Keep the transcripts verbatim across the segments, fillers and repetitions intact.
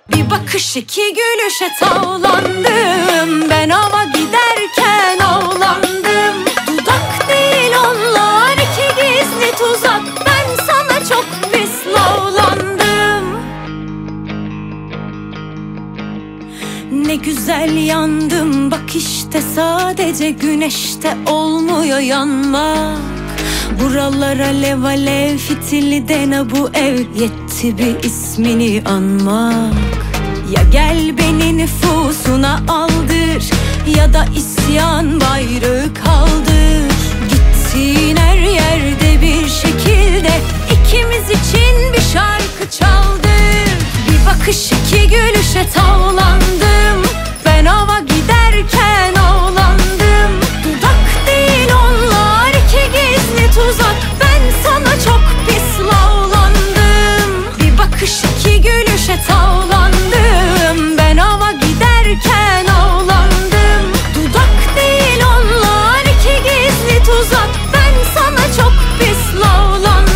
Bir bakış iki gülüşe tavlandım. Ben ava giderken avlandım. Dudak değil onlar, iki gizli tuzak. Ben sana çok pis lavlandım. Ne güzel yandım, bak işte sadece güneşte olmuyor yanmak. Buralar alev alev, fitili dene bu ev, yetti bir ismini anmak. Ya gel beni nüfusuna aldır, ya da isyan bayrağı kaldır. Gittiğin her yerde bir şekilde ikimiz için bir şarkı çaldır. Bir bakış iki gülüşe tavlandım. Ben ava giderken avlandım. Dudak değil onlar, iki gizli tuzak. Ben sana çok pis lavlandım. Bir bakış iki gülüşe tavlandım. Ben ava giderken avlandım. Dudak değil onlar, iki gizli tuzak. Ben sana çok pis lavlandım.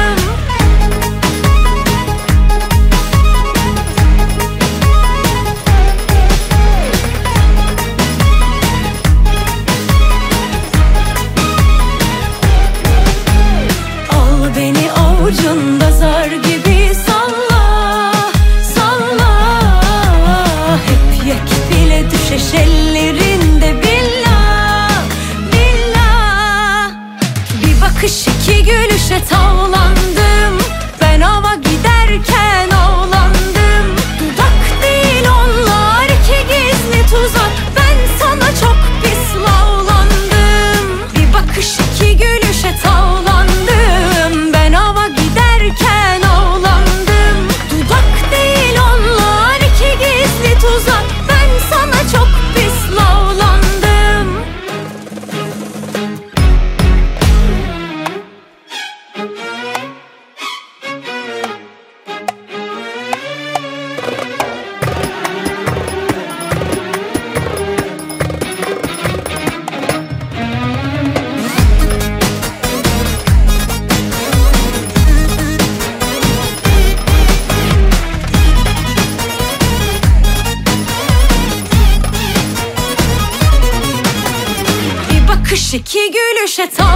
Al beni avucunda zar gibi salla, salla. Hep yek bile düşeş ellerinde billah, billah. Bir bakış iki gülüşe tavlandım. Ben ava giderken avlandım. Dudak değil onlar, iki gizli tuzak. Ben sana çok pis lavlandım. Bir bakış iki gülüşe tavlandım. Ben ava giderken avlandım. Dudak değil onlar, iki gizli tuzak. Ben sana çok pis lavlandım. Bir bakış iki gülüşe tavlandım.